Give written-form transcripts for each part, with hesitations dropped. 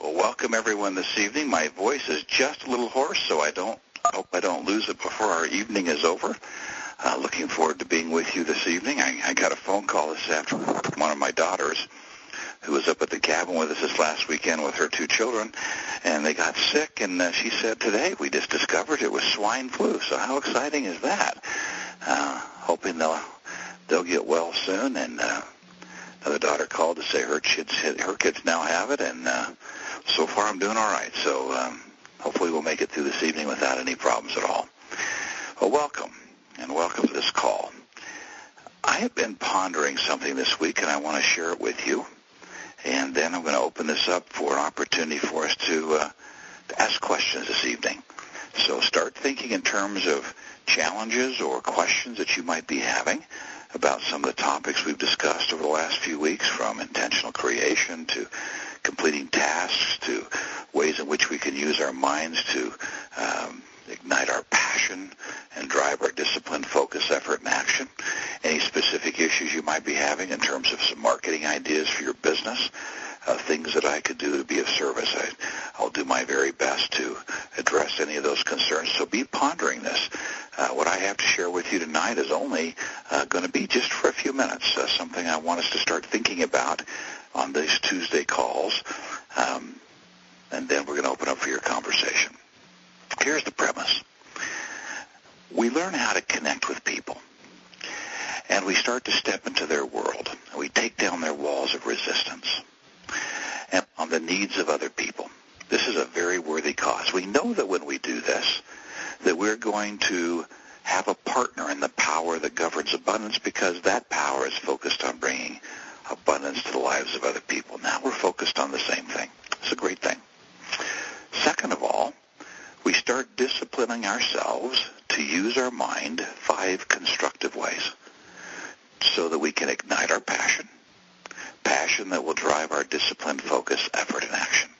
Well, welcome everyone this evening. My voice is just a little hoarse, so I hope I don't lose it before our evening is over. Looking forward to being with you this evening. I got a phone call this afternoon from one of my daughters who was up at the cabin with us this last weekend with her 2 children, and they got sick, and she said today we just discovered it was swine flu. So how exciting is that? Hoping they'll get well soon. And another daughter called to say her kids now have it, and so far I'm doing all right. So hopefully we'll make it through this evening without any problems at all. Well, welcome, and welcome to this call. I have been pondering something this week, and I want to share it with you. And then I'm going to open this up for an opportunity for us to ask questions this evening. So start thinking in terms of challenges or questions that you might be having about some of the topics we've discussed over the last few weeks, from intentional creation to completing tasks to ways in which we can use our minds to ignite our passion and drive our discipline, focus, effort, and action. Any specific issues you might be having in terms of some marketing ideas for your business, things that I could do to be of service. I'll do my very best to address any of those concerns. So be pondering this. What I have to share with you tonight is only going to be just for a few minutes, something I want us to start thinking about on these Tuesday calls, and then we're going to open up for your conversation. Here's the premise. We learn how to connect with people, and we start to step into their world. We take down their walls of resistance and on the needs of other people. This is a very worthy cause. We know that when we do this, that we're going to have a partner in the power that governs abundance, because that power is focused on bringing abundance to the lives of other people. Now we're focused on the same thing. It's a great thing. Second of all, we start disciplining ourselves to use our mind 5 constructive ways so that we can ignite our passion that will drive our discipline, focus, effort, and action.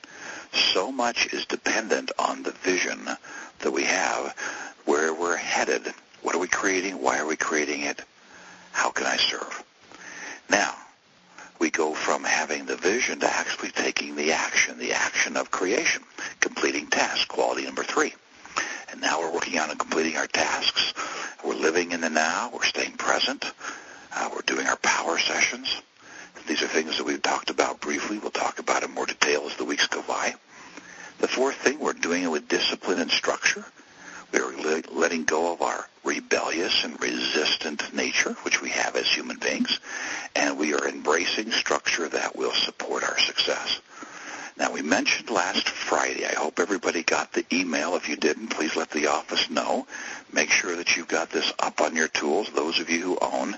So much is dependent on the vision that we have, where we're headed. What are we creating? Why are we creating it? How can I serve? Now, we go from having the vision to actually taking the action of creation, completing tasks, quality number 3. And now we're working on completing our tasks. We're living in the now. We're staying present. We're doing our power sessions. These are things that we've talked about briefly. We'll talk about in more detail as the weeks go by. The 4th thing, we're doing it with discipline and structure. We're letting go of our rebellious and resistant nature, which we have as human beings, and we are embracing structure that will support our success. Now, we mentioned last Friday, I hope everybody got the email. If you didn't, please let the office know. Make sure that you've got this up on your tools. Those of you who own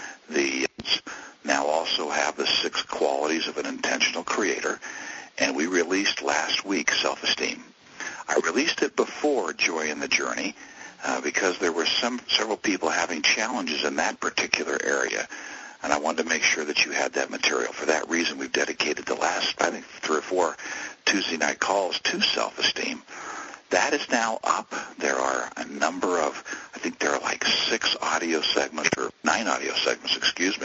the now also have the 6 qualities of an intentional creator, and we released last week self-esteem. I released it before Joy in the Journey because there were several people having challenges in that particular area, and I wanted to make sure that you had that material. For that reason, we've dedicated the last, I think, 3 or 4 Tuesday night calls to self-esteem. That is now up. There are a number of, I think there are like 6 audio segments, or 9 audio segments,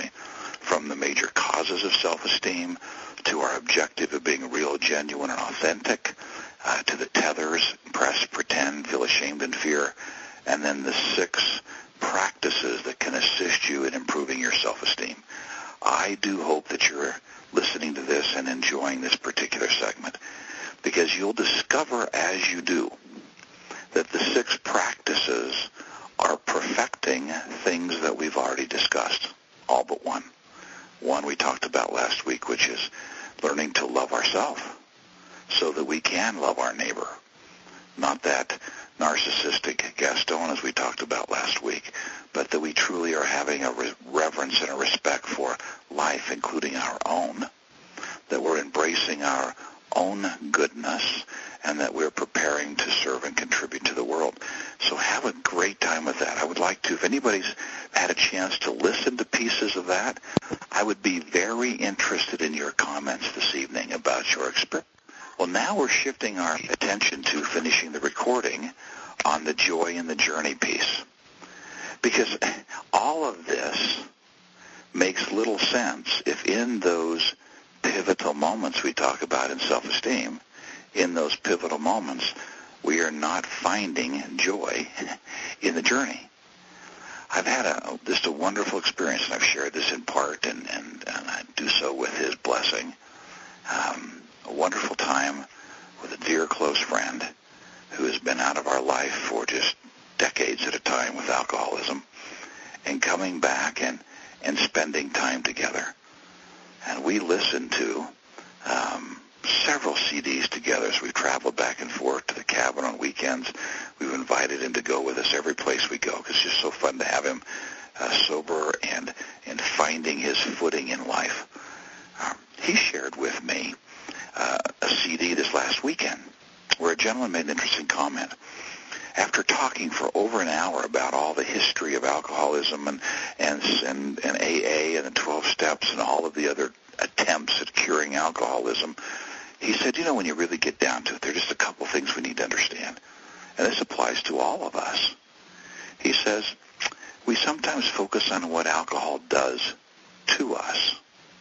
from the major causes of self-esteem to our objective of being real, genuine, and authentic, to the tethers, impress, pretend, feel ashamed, and fear, and then the 6 practices that can assist you in improving your self-esteem. I do hope that you're listening to this and enjoying this particular segment, because you'll discover as you do that the 6 practices are perfecting things that we've already discussed, all but one. One we talked about last week, which is learning to love ourselves so that we can love our neighbor. Not that narcissistic Gaston, as we talked about last week, but that we truly are having a reverence and a respect for life, including our own, that we're embracing our own goodness, and that we're preparing to serve and contribute to the world. So have a great time with that. I would like to, if anybody's had a chance to listen to pieces of that, I would be very interested in your comments this evening about your experience. Well, now we're shifting our attention to finishing the recording on the Joy in the Journey piece, because all of this makes little sense if in those pivotal moments we talk about in self-esteem, in those pivotal moments, we are not finding joy in the journey. I've had just a wonderful experience, and I've shared this in part, and I do so with his blessing. A wonderful time with a dear close friend who has been out of our life for just decades at a time with alcoholism, and coming back and spending time together. And we listened to several CDs together. So we've traveled back and forth to the cabin on weekends. We've invited him to go with us every place we go, because it's just so fun to have him sober and finding his footing in life. He shared with me a CD this last weekend where a gentleman made an interesting comment. After talking for over an hour about all the history of alcoholism and AA and the 12 steps and all of the other attempts at curing alcoholism, he said, when you really get down to it, there are just a couple things we need to understand. And this applies to all of us. He says, we sometimes focus on what alcohol does to us,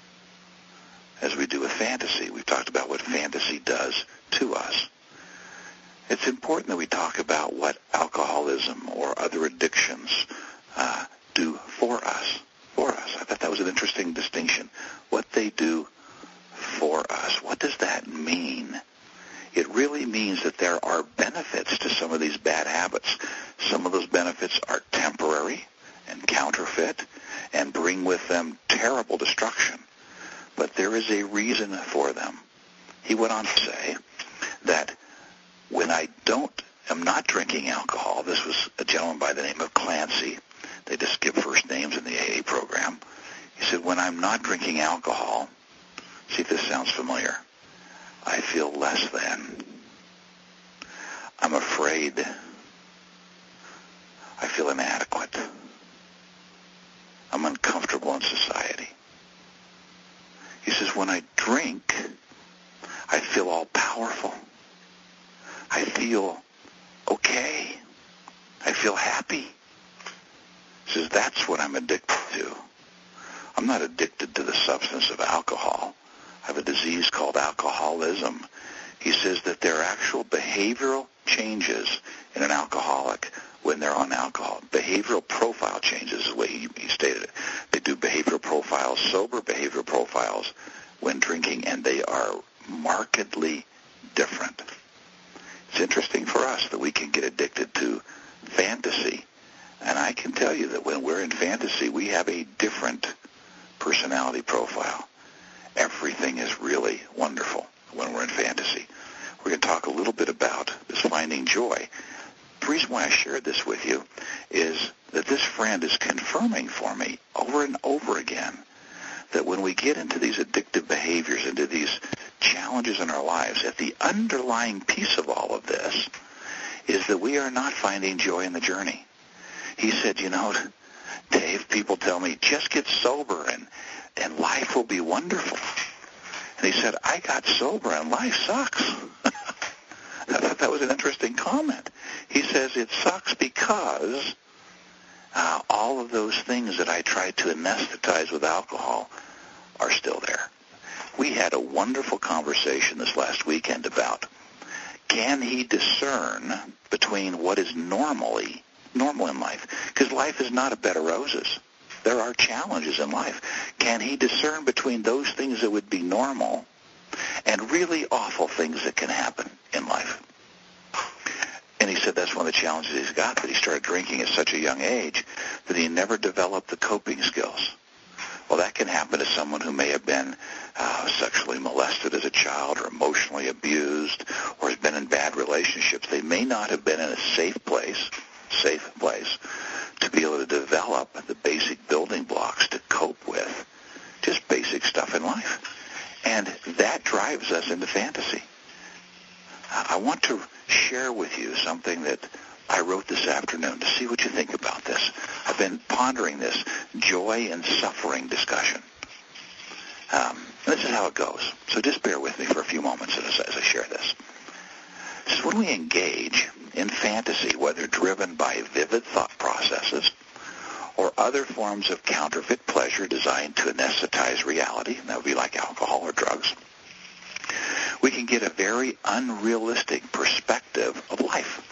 as we do with fantasy. We've talked about what fantasy does to us. It's important that we talk about what alcoholism or other addictions do for us. I thought that was an interesting distinction. What they do for us. What does that mean? It really means that there are benefits to some of these bad habits. Some of those benefits are temporary and counterfeit and bring with them terrible destruction. But there is a reason for them. He went on to say that when I'm not drinking alcohol, this was a gentleman by the name of Clancy. They just skip first names in the AA program. He said, when I'm not drinking alcohol, see if this sounds familiar, I feel less than. I'm afraid. I feel inadequate. I'm uncomfortable in society. He says, when I drink, I feel all powerful. I feel okay. I feel happy. He says, that's what I'm addicted to. I'm not addicted to the substance of alcohol. I have a disease called alcoholism. He says that there are actual behavioral changes in an alcoholic when they're on alcohol. Behavioral profile changes is the way he stated it. They do behavioral profiles, sober behavioral profiles when drinking, and they are markedly different. It's interesting for us that we can get addicted to fantasy, and I can tell you that when we're in fantasy, we have a different personality profile. Everything is really wonderful when we're in fantasy. We're going to talk a little bit about this finding joy. The reason why I shared this with you is that this friend is confirming for me over and over again that when we get into these addictive behaviors, into these challenges in our lives, that the underlying piece of all of this is that we are not finding joy in the journey. He said, Dave, people tell me, just get sober and life will be wonderful. And he said, I got sober and life sucks. I thought that was an interesting comment. He says it sucks because all of those things that I tried to anesthetize with alcohol are still there. We had a wonderful conversation this last weekend about, can he discern between what is normal in life? Because life is not a bed of roses. There are challenges in life. Can he discern between those things that would be normal and really awful things that can happen in life? And he said that's one of the challenges he's got, that he started drinking at such a young age that he never developed the coping skills. Well, that can happen to someone who may have been sexually molested as a child or emotionally abused or has been in bad relationships. They may not have been in a safe place to be able to develop the basic building blocks to cope with just basic stuff in life. And that drives us into fantasy. I want to share with you something that I wrote this afternoon to see what you think about this. I've been pondering this joy and suffering discussion. This is how it goes. So just bear with me for a few moments as I share this. So when we engage in fantasy, whether driven by vivid thought processes or other forms of counterfeit pleasure designed to anesthetize reality, that would be like alcohol or drugs, we can get a very unrealistic perspective of life.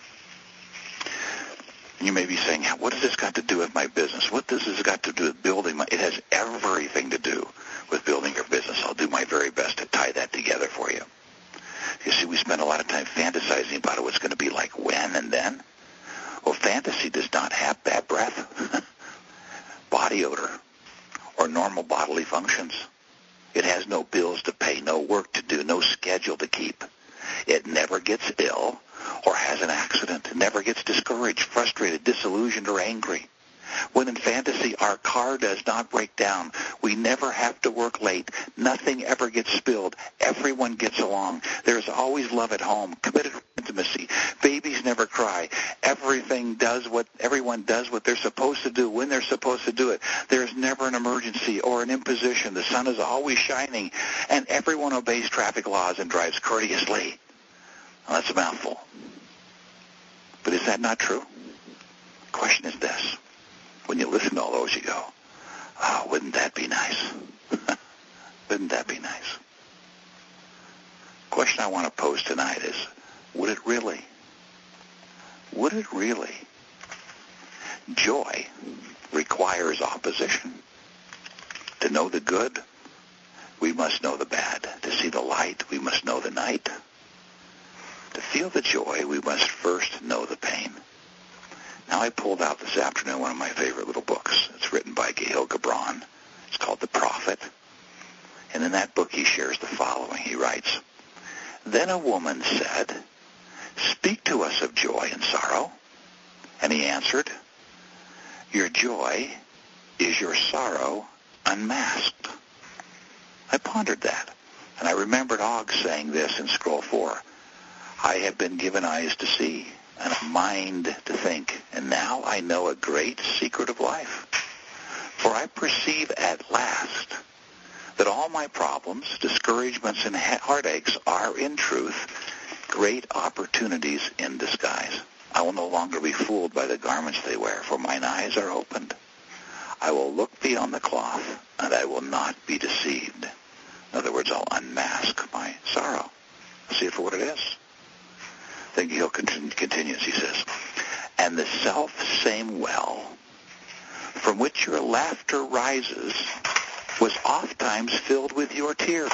You may be saying, what does this got to do with my business? What does this got to do with building my... It has everything to do with building your business. I'll do my very best to tie that together for you. You see, we spend a lot of time fantasizing about what's going to be like when and then. Well, fantasy does not have bad breath, body odor, or normal bodily functions. It has no bills to pay, no work to do, no schedule to keep. It never gets ill or has an accident. It never gets discouraged, frustrated, disillusioned, or angry. When in fantasy, our car does not break down. We never have to work late. Nothing ever gets spilled. Everyone gets along. There's always love at home, committed intimacy. Babies never cry. Everyone does what they're supposed to do when they're supposed to do it. There's never an emergency or an imposition. The sun is always shining, and everyone obeys traffic laws and drives courteously. Well, that's a mouthful. But is that not true? The question is this. When you listen to all those, you go, oh, wouldn't that be nice? Wouldn't that be nice? The question I want to pose tonight is, would it really? Would it really? Joy requires opposition. To know the good, we must know the bad. To see the light, we must know the night. To feel the joy, we must first know the pain. Now, I pulled out this afternoon one of my favorite little books. It's written by Gail Gibran. It's called The Prophet. And in that book, he shares the following. He writes, "Then a woman said, 'Speak to us of joy and sorrow.' And he answered, 'Your joy is your sorrow unmasked.'" I pondered that, and I remembered Og saying this in Scroll 4. "I have been given eyes to see, and a mind to think, and now I know a great secret of life. For I perceive at last that all my problems, discouragements, and heartaches are, in truth, great opportunities in disguise. I will no longer be fooled by the garments they wear, for mine eyes are opened. I will look beyond the cloth, and I will not be deceived." In other words, I'll unmask my sorrow. See it for what it is. Then Gil continues, he says, "And the self-same well from which your laughter rises was ofttimes filled with your tears.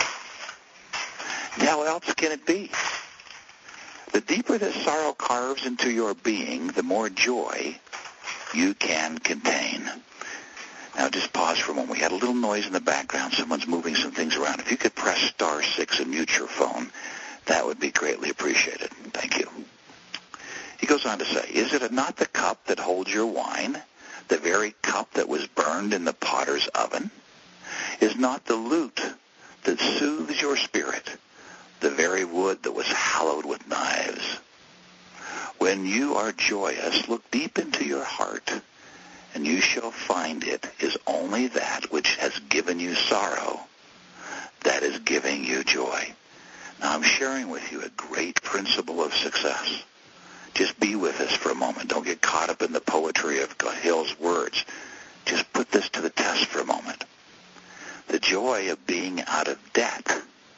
How else can it be? The deeper this sorrow carves into your being, the more joy you can contain." Now just pause for a moment. We had a little noise in the background. Someone's moving some things around. If you could press *6 and mute your phone, that would be greatly appreciated. Thank you. He goes on to say, "Is it not the cup that holds your wine, the very cup that was burned in the potter's oven? Is not the lute that soothes your spirit the very wood that was hallowed with knives? When you are joyous, look deep into your heart, and you shall find it is only that which has given you sorrow that is giving you joy." Now, I'm sharing with you a great principle of success. Just be with us for a moment. Don't get caught up in the poetry of Hill's words. Just put this to the test for a moment. The joy of being out of debt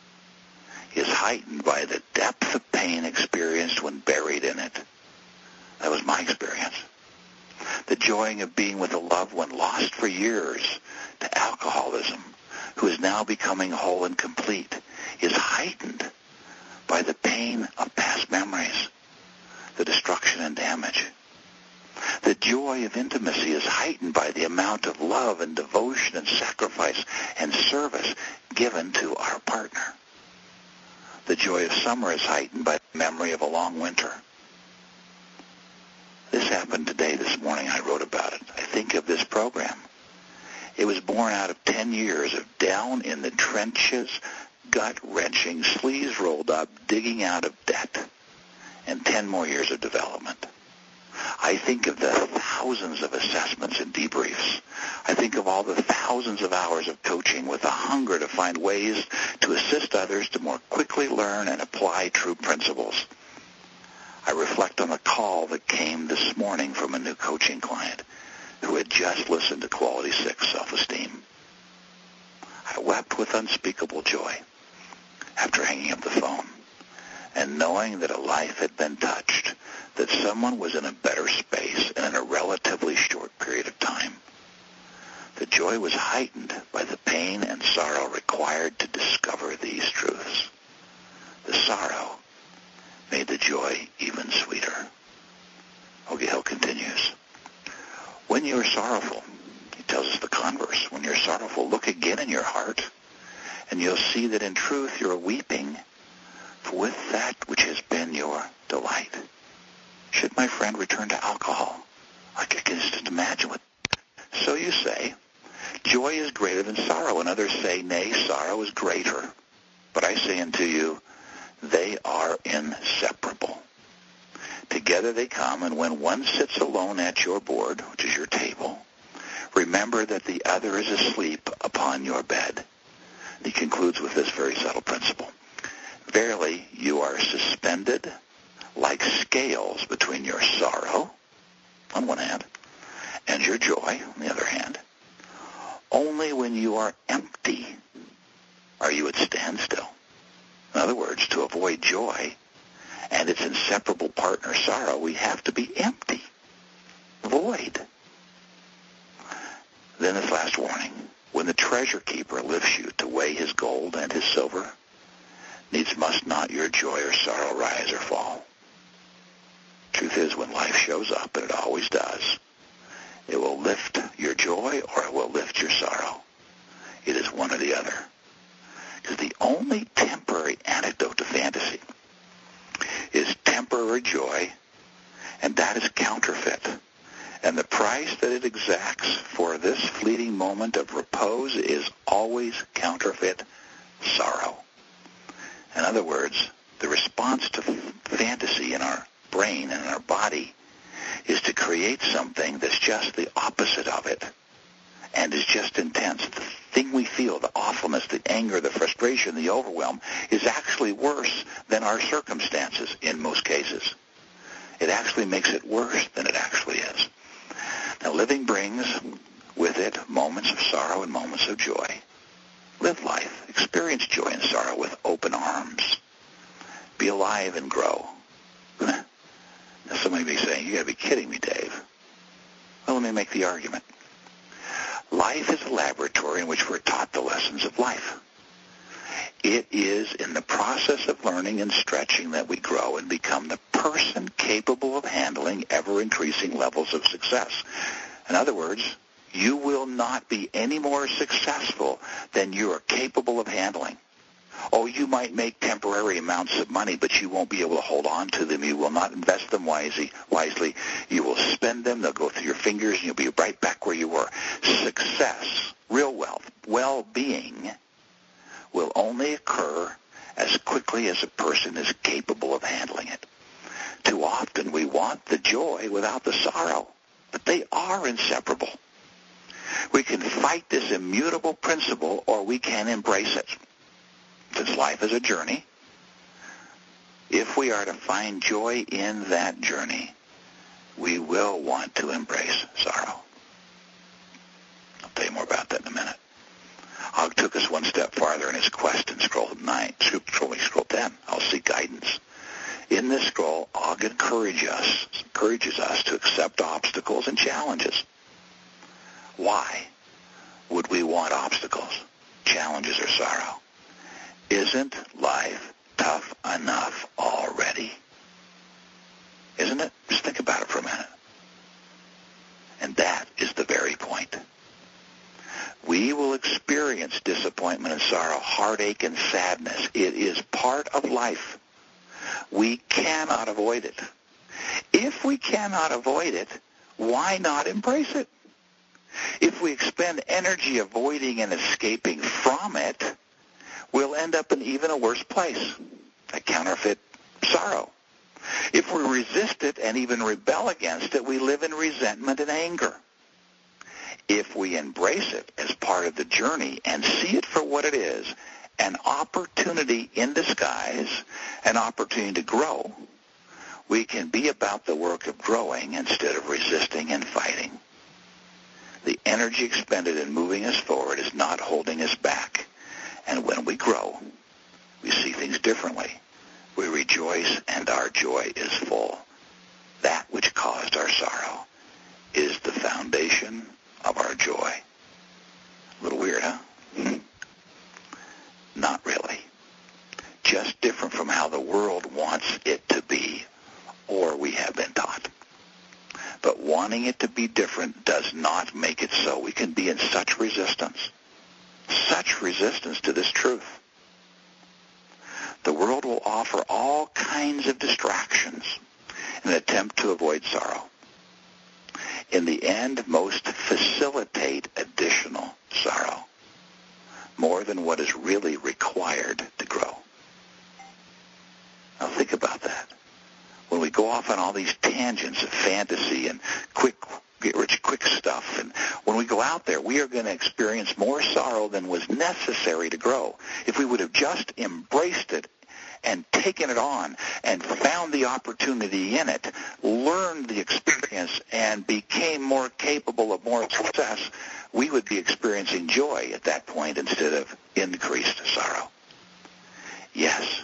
is heightened by the depth of pain experienced when buried in it. That was my experience. The joy of being with a loved one lost for years to alcoholism, who is now becoming whole and complete, is heightened by the pain of past memories, the destruction and damage. The joy of intimacy is heightened by the amount of love and devotion and sacrifice and service given to our partner. The joy of summer is heightened by the memory of a long winter. This happened today, this morning. I wrote about it. I think of this program. It was born out of 10 years of down in the trenches, gut-wrenching, sleeves rolled up, digging out of debt, and 10 more years of development. I think of the thousands of assessments and debriefs. I think of all the thousands of hours of coaching with a hunger to find ways to assist others to more quickly learn and apply true principles. I reflect on a call that came this morning from a new coaching client who had just listened to Quality 6 Self-Esteem. I wept with unspeakable joy. after hanging up the phone, and knowing that a life had been touched, that someone was in a better space and in a relatively short period of time. The joy was heightened by the pain and sorrow required to discover these truths. The sorrow made the joy even sweeter. Ogie Hill continues. When you are sorrowful, he tells us the converse. When you're sorrowful, look again in your heart, and you'll see that in truth you're weeping with that which has been your delight. Should my friend return to alcohol? I can just imagine what. So you say, joy is greater than sorrow, and others say, nay, sorrow is greater. But I say unto you, they are inseparable. Together they come, and when one sits alone at your board, which is your table, remember that the other is asleep upon your bed. He concludes with this very subtle principle. Verily, you are suspended like scales between your sorrow, on one hand, and your joy, on the other hand. Only when you are empty are you at standstill. In other words, to avoid joy and its inseparable partner sorrow, we have to be empty, void. Then this last warning. When the treasure keeper lifts you to weigh his gold and his silver, needs must not your joy or sorrow rise or fall. Truth is, when life shows up, and it always does, it will lift your joy or it will lift your sorrow. It is one or the other. Because the only temporary antidote to fantasy is temporary joy, and that is counterfeit. And the price that it exacts for this fleeting moment of repose is always counterfeit sorrow. In other words, the response to fantasy in our brain and in our body is to create something that's just the opposite of it and is just intense. The thing we feel, the awfulness, the anger, the frustration, the overwhelm, is actually worse than our circumstances in most cases. It actually makes it worse than it actually is. Now, living brings with it moments of sorrow and moments of joy. Live life. Experience joy and sorrow with open arms. Be alive and grow. Now, somebody may be saying, you got to be kidding me, Dave. Well, let me make the argument. Life is a laboratory in which we're taught the lessons of life. It is in the process of learning and stretching that we grow and become the person capable of handling ever-increasing levels of success. In other words, you will not be any more successful than you are capable of handling. Oh, you might make temporary amounts of money, but you won't be able to hold on to them. You will not invest them wisely. You will spend them. They'll go through your fingers, and you'll be right back where you were. Success, real wealth, well-being will only occur as quickly as a person is capable of handling it. Too often we want the joy without the sorrow, but they are inseparable. We can fight this immutable principle, or we can embrace it. Since life is a journey, if we are to find joy in that journey, we will want to embrace sorrow. I'll tell you more about that in a minute. Hogg took us one step farther in his quest in scroll 10. I'll seek guidance. In this scroll, Hogg encourages us to accept obstacles and challenges. Why would we want obstacles, challenges, or sorrow? Isn't life tough enough already? Isn't it? Just think about it for a minute. And that is the very point. We will experience disappointment and sorrow, heartache and sadness. It is part of life. We cannot avoid it. If we cannot avoid it, why not embrace it? If we expend energy avoiding and escaping from it, we'll end up in even a worse place, a counterfeit sorrow. If we resist it and even rebel against it, we live in resentment and anger. If we embrace it as part of the journey and see it for what it is, an opportunity in disguise, an opportunity to grow, we can be about the work of growing instead of resisting and fighting. The energy expended in moving us forward is not holding us back. And when we grow, We see things differently. We rejoice and our joy is full. That which caused our sorrow is the foundation of our joy. A little weird, huh? Not really. Just different from how the world wants it to be, or we have been taught. But wanting it to be different does not make it so. We can be in such resistance to this truth. The world will offer all kinds of distractions in an attempt to avoid sorrow. In the end, most facilitate additional sorrow, more than what is really required to grow. Now think about that. When we go off on all these tangents of fantasy and get-rich-quick stuff, and when we go out there, we are going to experience more sorrow than was necessary to grow. If we would have just embraced it and taken it on and found the opportunity in it, learned the experience, and became more capable of more success, we would be experiencing joy at that point instead of increased sorrow. Yes,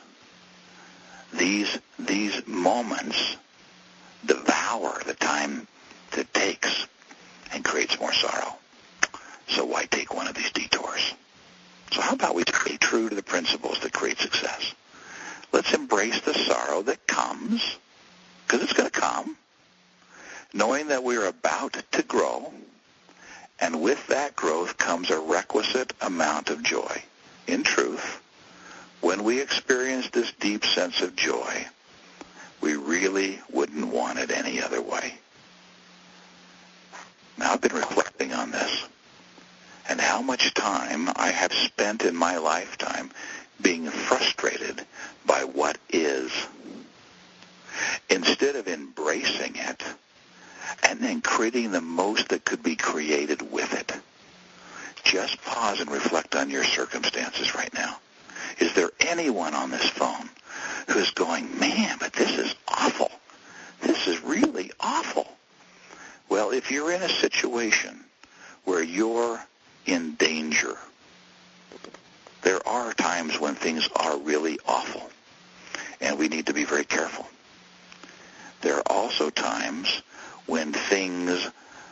these moments devour the time that it takes and creates more sorrow. So why take one of these detours? So how about we stay true to the principles that create success? Let's embrace the sorrow that comes, because it's going to come, knowing that we're about to grow, and with that growth comes a requisite amount of joy. In truth, when we experience this deep sense of joy, we really wouldn't want it any other way. Now, I've been reflecting on this, and how much time I have spent in my lifetime being frustrated by what is, instead of embracing it and then creating the most that could be created with it. Just pause and reflect on your circumstances right now. Is there anyone on this phone who's going, man, but this is awful. This is really awful. Well, if you're in a situation where you're in danger, there are times when things are really awful, and we need to be very careful. There are also times when things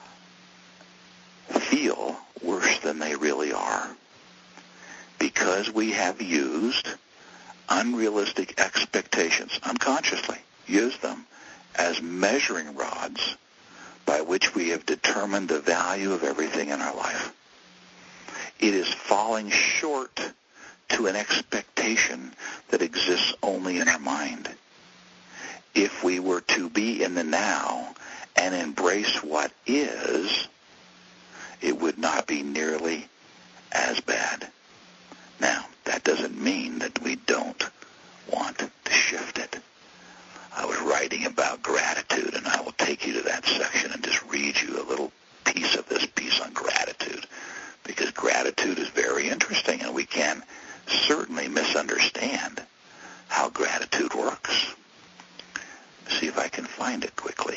feel worse than they really are, because we have used unrealistic expectations, unconsciously used them as measuring rods by which we have determined the value of everything in our life. It is falling short to an expectation that exists only in our mind. If we were to be in the now and embrace what is, it would not be nearly as bad. Now, that doesn't mean that we don't want to shift it. I was writing about gratitude, and I will take you to that section and just read you a little piece of this piece on gratitude, because gratitude is very interesting, and we can certainly misunderstand how gratitude works. See if I can find it quickly.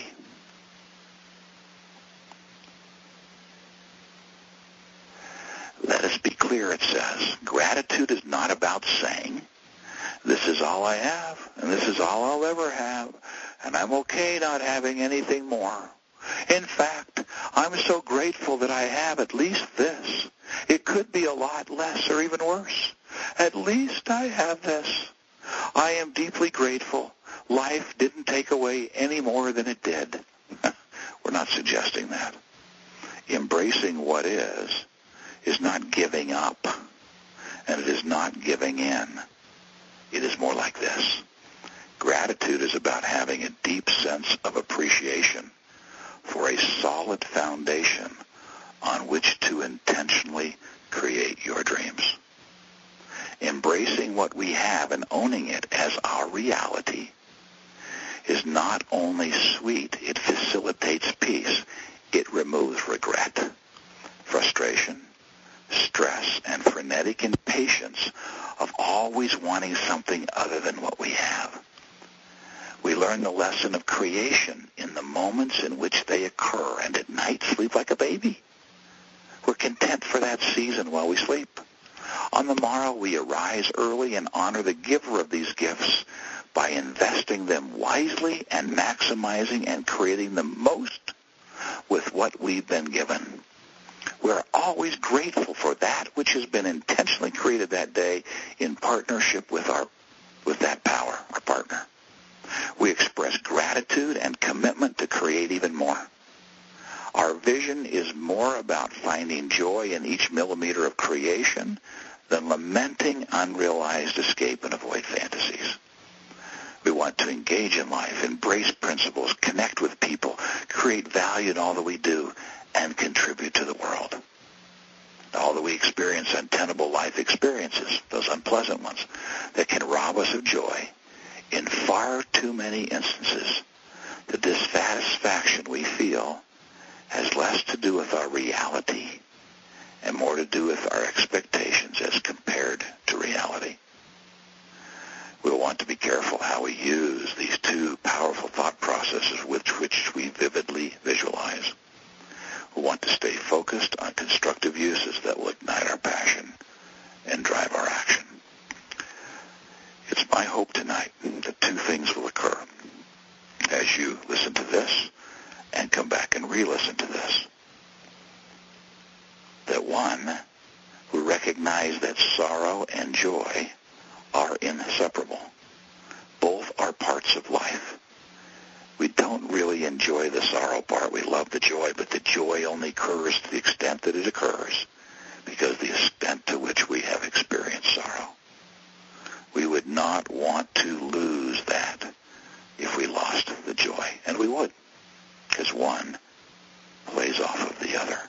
Let us be clear, it says. Gratitude is not about saying, this is all I have, and this is all I'll ever have, and I'm okay not having anything more. In fact, I'm so grateful that I have at least this. It could be a lot less or even worse. At least I have this. I am deeply grateful. Life didn't take away any more than it did. We're not suggesting that. Embracing what is not giving up, and it is not giving in. It is more like this. Gratitude is about having a deep sense of appreciation for a solid foundation on which to intentionally create your dreams. Embracing what we have and owning it as our reality is not only sweet, it facilitates peace. It removes regret, frustration, stress, and frenetic impatience of always wanting something other than what we have. We learn the lesson of creation in the moments in which they occur, and at night sleep like a baby. We're content for that season while we sleep. On the morrow, we arise early and honor the giver of these gifts by investing them wisely and maximizing and creating the most with what we've been given. We're always grateful for that which has been intentionally created that day in partnership with that power, our partner. We express gratitude and commitment to create even more. Our vision is more about finding joy in each millimeter of creation than lamenting unrealized escape and avoid fantasies. We want to engage in life, embrace principles, connect with people, create value in all that we do, and contribute to the world. All that we experience untenable life experiences, those unpleasant ones, that can rob us of joy. In far too many instances, the dissatisfaction we feel has less to do with our reality and more to do with our expectations as compared to reality. We'll want to be careful how we use these two powerful thought processes with which we vividly visualize. We'll want to stay focused on constructive uses that will ignite our passion and drive our action. It's my hope tonight that two things will occur as you listen to this and come back and re-listen to this. That one, we recognize that sorrow and joy are inseparable. Both are parts of life. We don't really enjoy the sorrow part. We love the joy, but the joy only occurs to the extent that it occurs because the extent to which we have experienced sorrow. We would not want to lose that if we lost the joy, and we would, because one plays off of the other.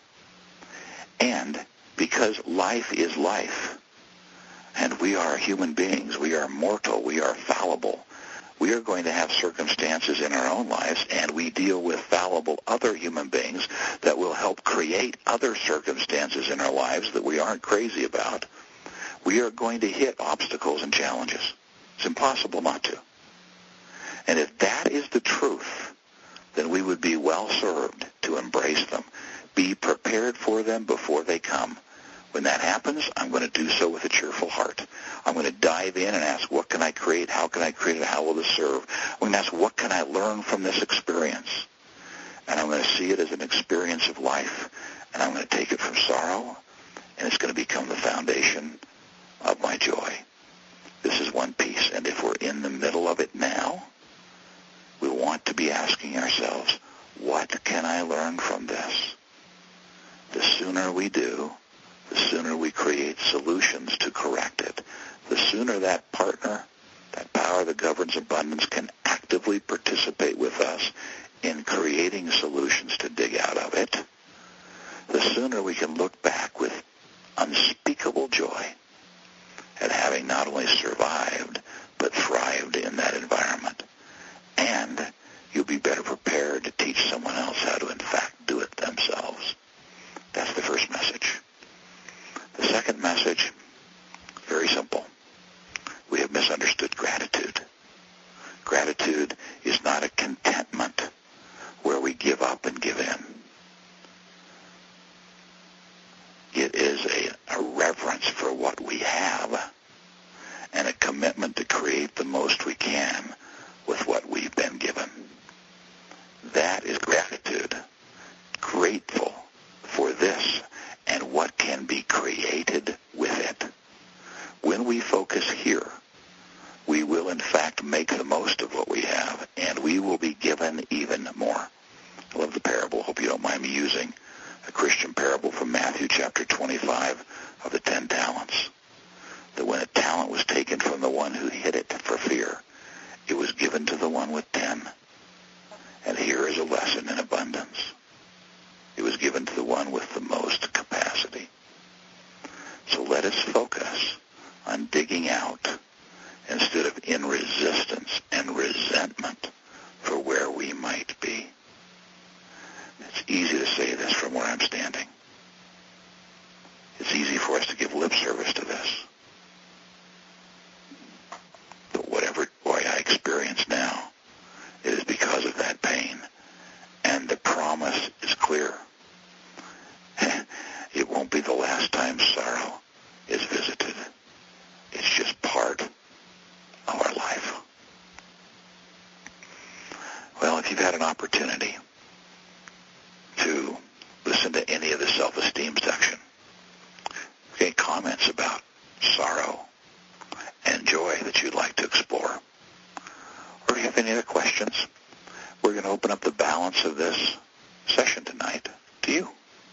And because life is life, and we are human beings, we are mortal, we are fallible, we are going to have circumstances in our own lives, and we deal with fallible other human beings that will help create other circumstances in our lives that we aren't crazy about. We are going to hit obstacles and challenges. It's impossible not to. And if that is the truth, then we would be well served to embrace them. Be prepared for them before they come. When that happens, I'm going to do so with a cheerful heart. I'm going to dive in and ask, what can I create? How can I create it? How will this serve? I'm going to ask, what can I learn from this experience? And I'm going to see it as an experience of life, and I'm going to take it from sorrow, and it's going to become the foundation of my joy. This is one piece, and if we're in the middle of it now, we want to be asking ourselves, what can I learn from this? The sooner we do, the sooner we create solutions to correct it. The sooner that partner, that power that governs abundance, can actively participate with us in creating solutions to dig out of it, the sooner we can look back with unspeakable joy at having not only survived, but thrived in that environment. And you'll be better prepared to teach someone else how to, in fact, do it themselves. That's the first message. The second message, very simple. We have misunderstood gratitude. Gratitude is not a contentment where we give up and give in. It is a reverence for what we have and a commitment to create the most we can with what we've been given. That is gratitude. Grateful for this and what can be created with it. When we focus here, we will in fact make the most of what we have, and we will be given even more. I love the parable. Hope you don't mind me using a Christian parable from Matthew chapter 25 of the 10 talents. That when a talent was taken from the one who hid it for fear, it was given to the one with 10. And here is a lesson in abundance. It was given to the one with the most capacity. So let us focus on digging out instead of in resistance and resentment for where we might be. It's easy to say this from where I'm standing. It's easy for us to give lip service to this. But whatever joy I experience now, it is because of that pain. And the promise is clear. It won't be the last time sorrow is visited. Well, if you've had an opportunity to listen to any of the self-esteem section, any comments about sorrow and joy that you'd like to explore, or if you have any other questions, we're going to open up the balance of this session tonight to you.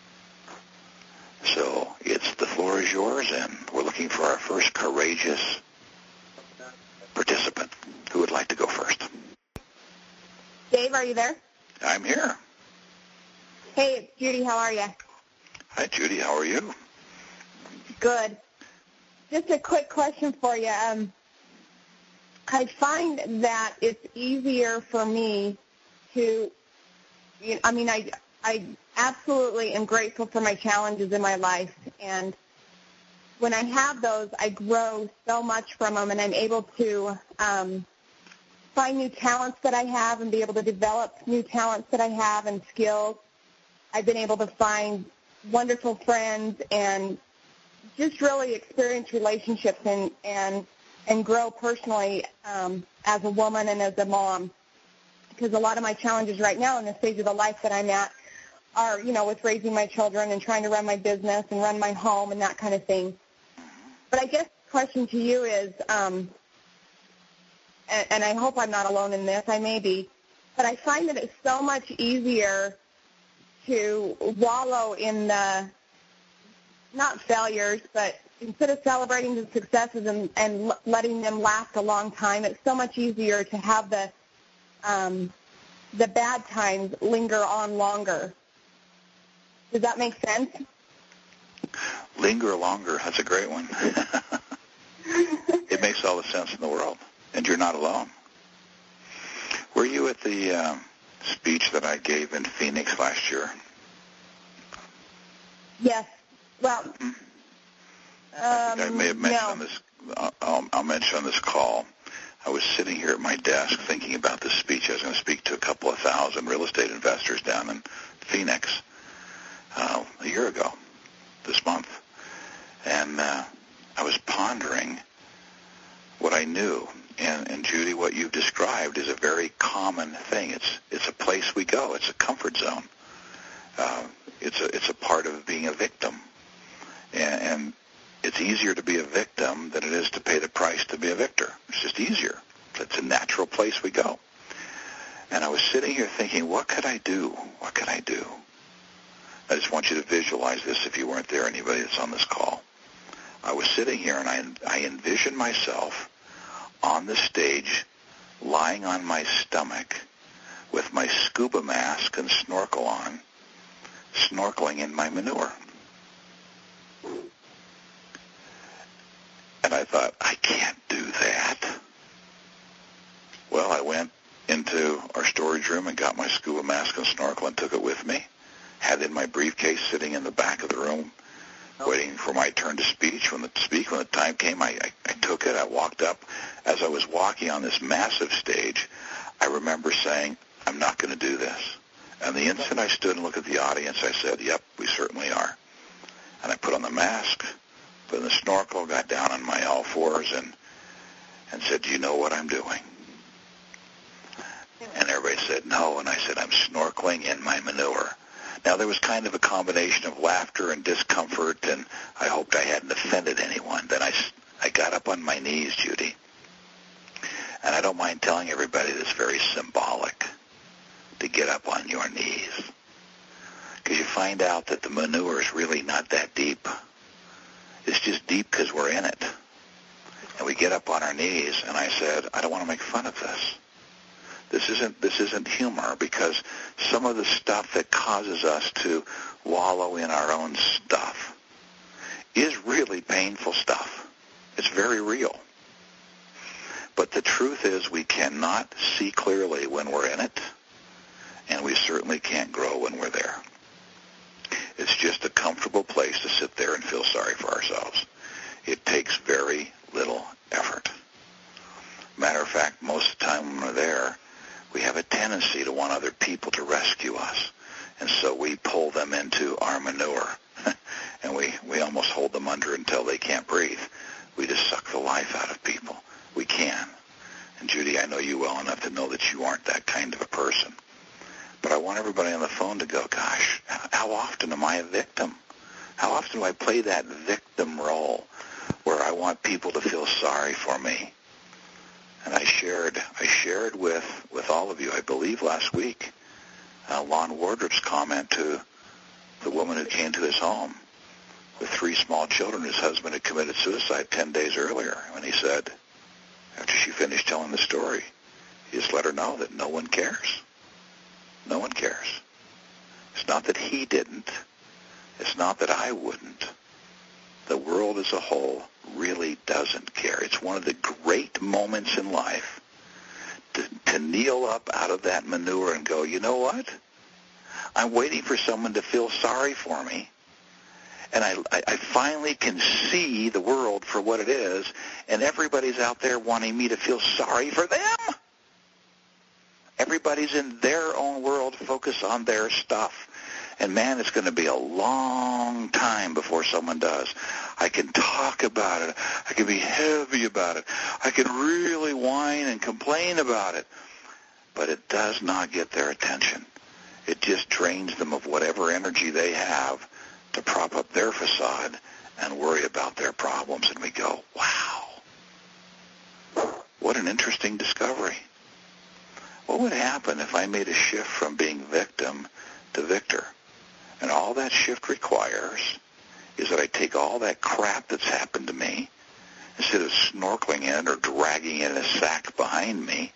So the floor is yours, and we're looking for our first courageous participant. Who would like to go first? Dave, are you there? I'm here. Hey, it's Judy. How are you? Hi, Judy. How are you? Good. Just a quick question for you. I find that it's easier for me to, I absolutely am grateful for my challenges in my life, and when I have those, I grow so much from them, and I'm able to find new talents that I have and be able to develop new talents that I have and skills. I've been able to find wonderful friends and just really experience relationships and grow personally as a woman and as a mom. Because a lot of my challenges right now in the stage of the life that I'm at are, with raising my children and trying to run my business and run my home and that kind of thing. But I guess the question to you is, and I hope I'm not alone in this, I may be, but I find that it's so much easier to wallow in the, not failures, but instead of celebrating the successes and letting them last a long time, it's so much easier to have the bad times linger on longer. Does that make sense? Linger longer. That's a great one. It makes all the sense in the world. And you're not alone. Were you at the speech that I gave in Phoenix last year? Yes. Well, I may have mentioned no. on this. I'll mention on this call. I was sitting here at my desk thinking about this speech. I was going to speak to a couple of thousand real estate investors down in Phoenix a year ago this month, and I was pondering what I knew. And Judy, what you've described is a very common thing. It's a place we go. It's a comfort zone. It's a part of being a victim, and it's easier to be a victim than it is to pay the price to be a victor. It's just easier. It's a natural place we go. And I was sitting here thinking, what could I do? What could I do? I just want you to visualize this if you weren't there, anybody that's on this call. I was sitting here and I envisioned myself on the stage, lying on my stomach with my scuba mask and snorkel on, snorkeling in my manure. And I thought, I can't do that. Well, I went into our storage room and got my scuba mask and snorkel and took it with me. Had it in my briefcase sitting in the back of the room, waiting for my turn to speak. When the time came, I took it. I walked up. As I was walking on this massive stage, I remember saying, I'm not going to do this. And the instant I stood and looked at the audience, I said, yep, we certainly are. And I put on the mask, put in the snorkel, got down on my all fours, and said, do you know what I'm doing? And everybody said, no. And I said, I'm snorkeling in my manure. Now, there was kind of a combination of laughter and discomfort, and I hoped I hadn't offended anyone. Then I got up on my knees, Judy. And I don't mind telling everybody that's very symbolic to get up on your knees, because you find out that the manure is really not that deep. It's just deep because we're in it. And we get up on our knees, and I said, I don't want to make fun of this. This isn't humor, because some of the stuff that causes us to wallow in our own stuff is really painful stuff. It's very real. But the truth is we cannot see clearly when we're in it, and we certainly can't grow when we're there. It's just a comfortable place to sit there and feel sorry for ourselves. It takes very little effort. Matter of fact, most of the time when we're there, we have a tendency to want other people to rescue us. And so we pull them into our manure. And we almost hold them under until they can't breathe. We just suck the life out of people. We can. And Judy, I know you well enough to know that you aren't that kind of a person. But I want everybody on the phone to go, gosh, how often am I a victim? How often do I play that victim role where I want people to feel sorry for me? And I shared with all of you, I believe last week, Lon Wardrop's comment to the woman who came to his home with 3 small children. His husband had committed suicide 10 days earlier. And he said, after she finished telling the story, he just let her know that no one cares. No one cares. It's not that he didn't. It's not that I wouldn't. The world as a whole really doesn't care. It's one of the great moments in life to kneel up out of that manure and go, you know what? I'm waiting for someone to feel sorry for me. And I finally can see the world for what it is, and everybody's out there wanting me to feel sorry for them. Everybody's in their own world, focused on their stuff. And man, it's going to be a long time before someone does. I can talk about it. I can be heavy about it. I can really whine and complain about it. But it does not get their attention. It just drains them of whatever energy they have to prop up their facade and worry about their problems. And we go, wow, what an interesting discovery. What would happen if I made a shift from being victim to victor? And all that shift requires is that I take all that crap that's happened to me, instead of snorkeling in it or dragging it in a sack behind me,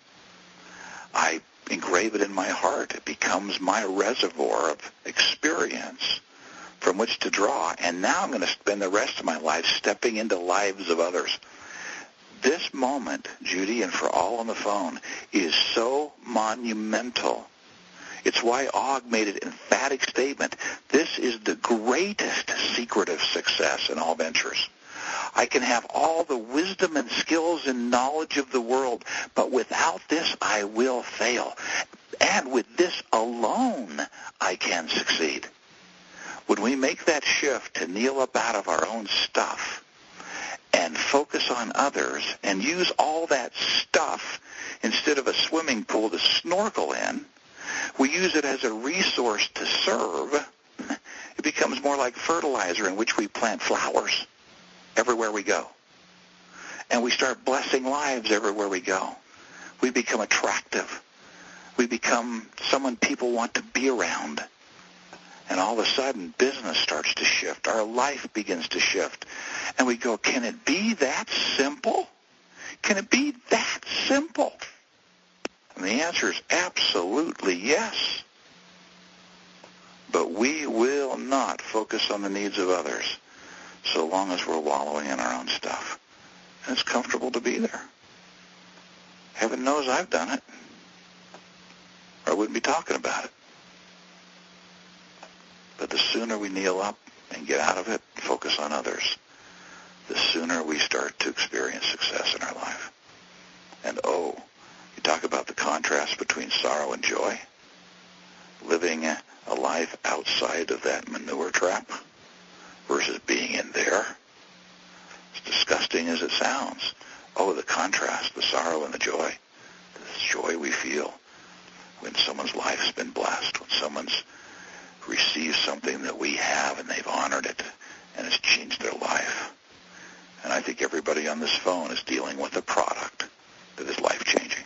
I engrave it in my heart. It becomes my reservoir of experience from which to draw. And now I'm going to spend the rest of my life stepping into lives of others. This moment, Judy, and for all on the phone, is so monumental. It's why Og made an emphatic statement. This is the greatest secret of success in all ventures. I can have all the wisdom and skills and knowledge of the world, but without this, I will fail. And with this alone, I can succeed. When we make that shift to kneel up out of our own stuff and focus on others and use all that stuff instead of a swimming pool to snorkel in, we use it as a resource to serve. It becomes more like fertilizer in which we plant flowers everywhere we go. And we start blessing lives everywhere we go. We become attractive. We become someone people want to be around. And all of a sudden, business starts to shift. Our life begins to shift. And we go, can it be that simple? Can it be that simple? And the answer is absolutely yes. But we will not focus on the needs of others so long as we're wallowing in our own stuff. And it's comfortable to be there. Heaven knows I've done it, or I wouldn't be talking about it. But the sooner we kneel up and get out of it and focus on others, the sooner we start to experience success in our life. And you talk about the contrast between sorrow and joy. Living a life outside of that manure trap versus being in there. As disgusting as it sounds. The contrast, the sorrow and the joy. The joy we feel when someone's life's been blessed, when someone's received something that we have and they've honored it and it's changed their life. And I think everybody on this phone is dealing with a product that is life-changing.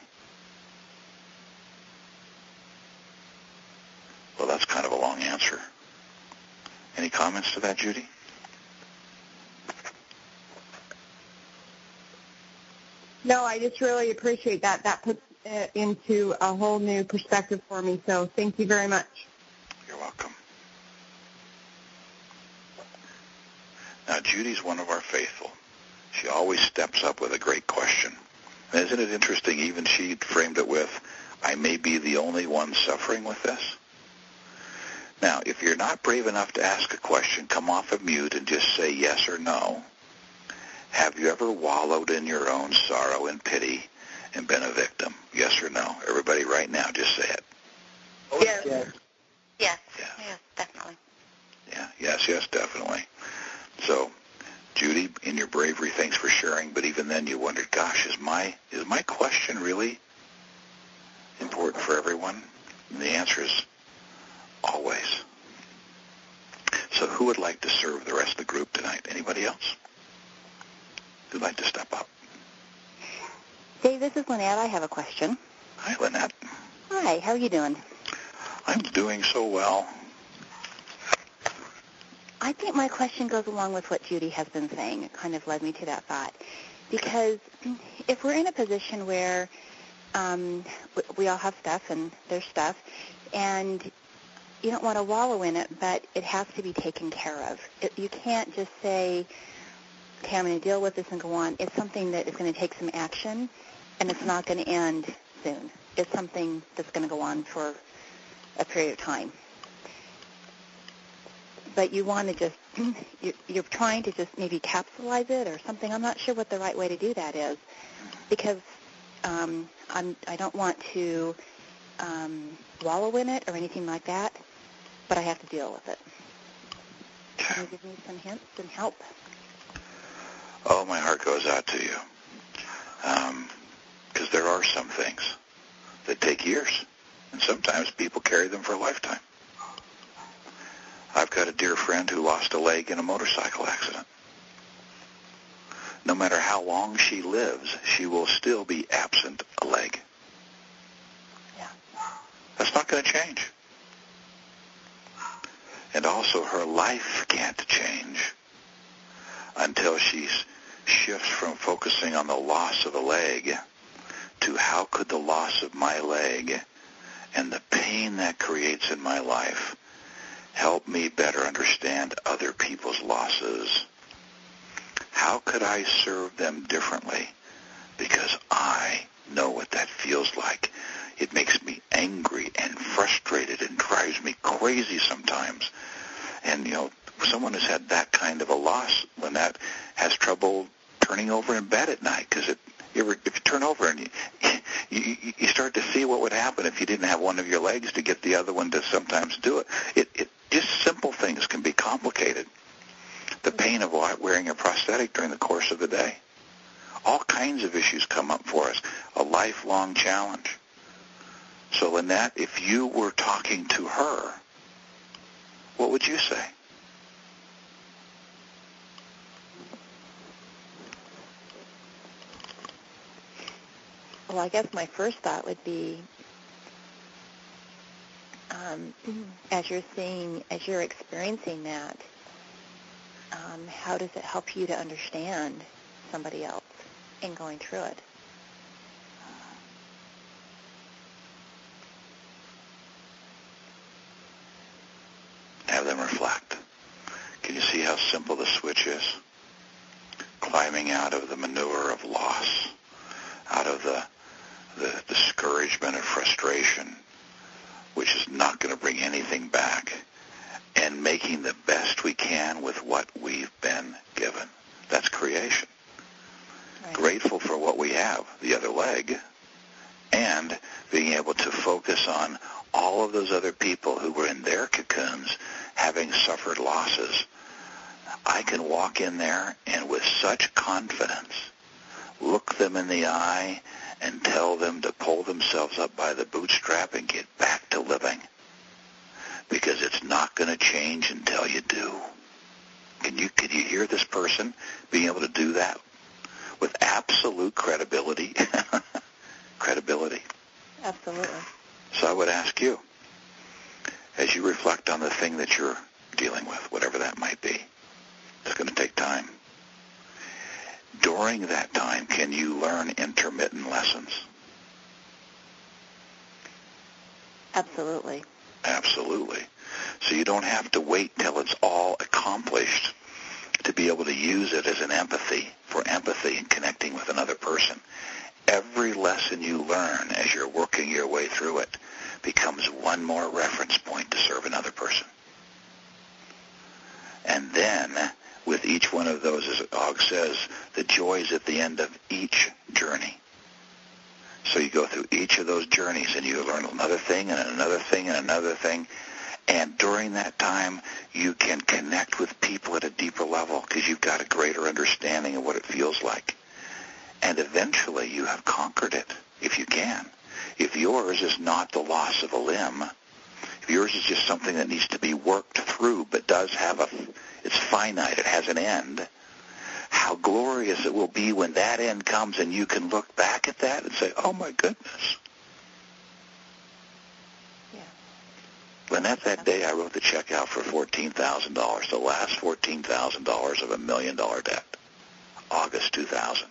Well, that's kind of a long answer. Any comments to that, Judy? No, I just really appreciate that. That puts it into a whole new perspective for me. So thank you very much. You're welcome. Now, Judy's one of our faithful. She always steps up with a great question. And isn't it interesting, even she framed it with, I may be the only one suffering with this? Now, if you're not brave enough to ask a question, come off of mute and just say yes or no. Have you ever wallowed in your own sorrow and pity and been a victim? Yes or no? Everybody right now, just say it. Yes. Yes. Yes, definitely. Yeah, yes, definitely. So Judy, in your bravery, thanks for sharing. But even then, you wondered, gosh, is my question really important for everyone? And the answer is always. So who would like to serve the rest of the group tonight? Anybody else who'd like to step up? Dave, this is Lynette. I have a question. Hi, Lynette. Hi, how are you doing? I'm doing so well. I think my question goes along with what Judy has been saying. It kind of led me to that thought. Because if we're in a position where we all have stuff and there's stuff, and you don't want to wallow in it, but it has to be taken care of. You can't just say, okay, I'm going to deal with this and go on. It's something that is going to take some action, and it's not going to end soon. It's something that's going to go on for a period of time. But you want to just, you're trying to just maybe capsulize it or something. I'm not sure what the right way to do that is, because I don't want to wallow in it or anything like that, but I have to deal with it. Can you give me some hints and help? Oh, my heart goes out to you. Because there are some things that take years, and sometimes people carry them for a lifetime. I've got a dear friend who lost a leg in a motorcycle accident. No matter how long she lives, she will still be absent a leg. Yeah. That's not going to change. And also, her life can't change until she shifts from focusing on the loss of a leg to how could the loss of my leg and the pain that creates in my life help me better understand other people's losses. How could I serve them differently? Because I know what that feels like. It makes me angry and frustrated and drives me crazy sometimes. And, someone who's had that kind of a loss, Lynette, has trouble turning over in bed at night because if you turn over and you start to see what would happen if you didn't have one of your legs to get the other one to sometimes do it. It just simple things can be complicated. The pain of wearing a prosthetic during the course of the day. All kinds of issues come up for us. A lifelong challenge. So, Lynette, if you were talking to her, what would you say? Well, I guess my first thought would be, as you're experiencing that, how does it help you to understand somebody else in going through it? Have them reflect. Can you see how simple the switch is? Climbing out of the manure of loss, out of the discouragement and frustration, which is not going to bring anything back, and making the best we can with what we've been given. That's creation. Right. Grateful for what we have, the other leg, and being able to focus on all of those other people who were in their cocoons having suffered losses. I can walk in there and with such confidence look them in the eye and tell them to pull themselves up by the bootstrap and get back to living. Because it's not going to change until you do. Can you hear this person being able to do that with absolute credibility? Credibility. Absolutely. So I would ask you, as you reflect on the thing that you're dealing with, whatever that might be, it's going to take time. During that time, can you learn intermittent lessons? Absolutely. Absolutely. So you don't have to wait till it's all accomplished to be able to use it as an empathy and connecting with another person. Every lesson you learn as you're working your way through it becomes one more reference point to serve another person. And then, with each one of those, as Og says, the joy is at the end of each journey. So you go through each of those journeys and you learn another thing and another thing and another thing, And during that time, you can connect with people at a deeper level because you've got a greater understanding of what it feels like. And eventually you have conquered it, if you can. If yours is not the loss of a limb, if yours is just something that needs to be worked through but does have it's finite, it has an end, how glorious it will be when that end comes and you can look back at that and say, oh my goodness. Yeah. Lynette, that day I wrote the check out for $14,000, the last $14,000 of $1 million debt, August 2000.